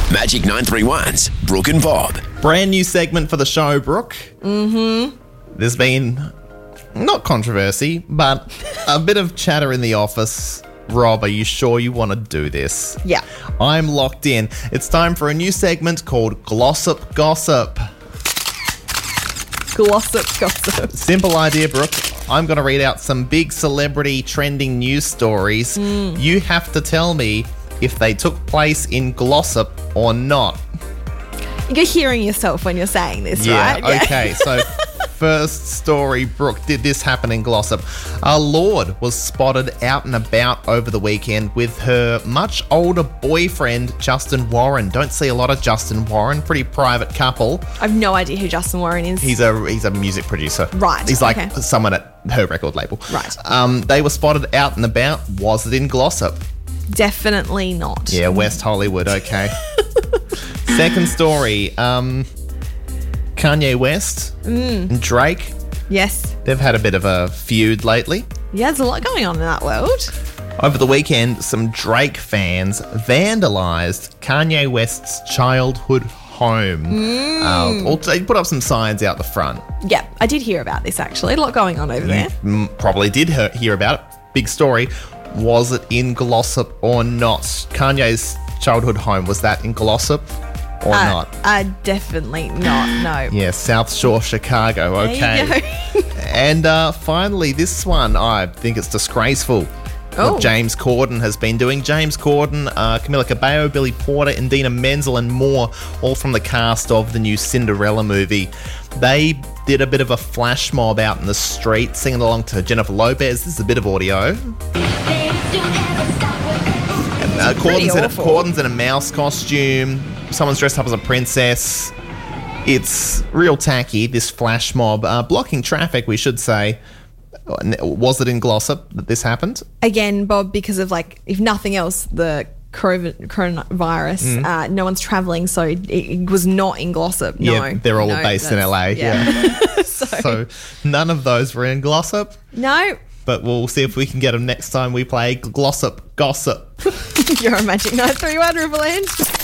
Magic 931's Brooke and Bob. Brand new segment for the show, Brooke. There's been, not controversy, but a bit of chatter in the office. Rob, are you sure you want to do this? Yeah. I'm locked in. It's time for a new segment called Glossip Gossip. Gossip. Simple idea, Brooke. I'm going to read out some big celebrity trending news stories. You have to tell me if they took place in Glossip or not. You're hearing yourself when you're saying this, right? Yeah, okay. So, first story, Brooke, did this happen in Glossip? Lorde was spotted out and about over the weekend with her much older boyfriend, Justin Warren. Don't see a lot of Justin Warren. Pretty private couple. I've no idea who Justin Warren is. He's a music producer. Right, He's like okay. someone at her record label. Right. They were spotted out and about. Was it in Glossip? Definitely not. Yeah, West Hollywood, okay. Second story, Kanye West and Drake. Yes. They've had a bit of a feud lately. Yeah, there's a lot going on in that world. Over the weekend, some Drake fans vandalised Kanye West's childhood home. They put up some signs out the front. Yeah, I did hear about this actually. A lot going on over there. Probably did hear about it. Big story. Was it in Glossip or not? Kanye's childhood home, was that in Glossip or not? Definitely not, no. Yeah, South Shore, Chicago, okay. There you go. And finally, this one, I think it's disgraceful. What James Corden has been doing. James Corden, Camila Cabello, Billy Porter, Indina Menzel and more, all from the cast of the new Cinderella movie. They did a bit of a flash mob out in the street, singing along to Jennifer Lopez. This is a bit of audio. Corden's in a mouse costume. Someone's dressed up as a princess. It's real tacky, this flash mob. Blocking traffic, we should say. Was it in Glossip that this happened? Again, Bob, because of if nothing else, the coronavirus, no one's travelling, so it was not in Glossip. No. Yeah, they're all based in LA. Yeah. So none of those were in Glossip. No. But we'll see if we can get them next time we play Glossip Gossip. You're a Magic 931 Riverland.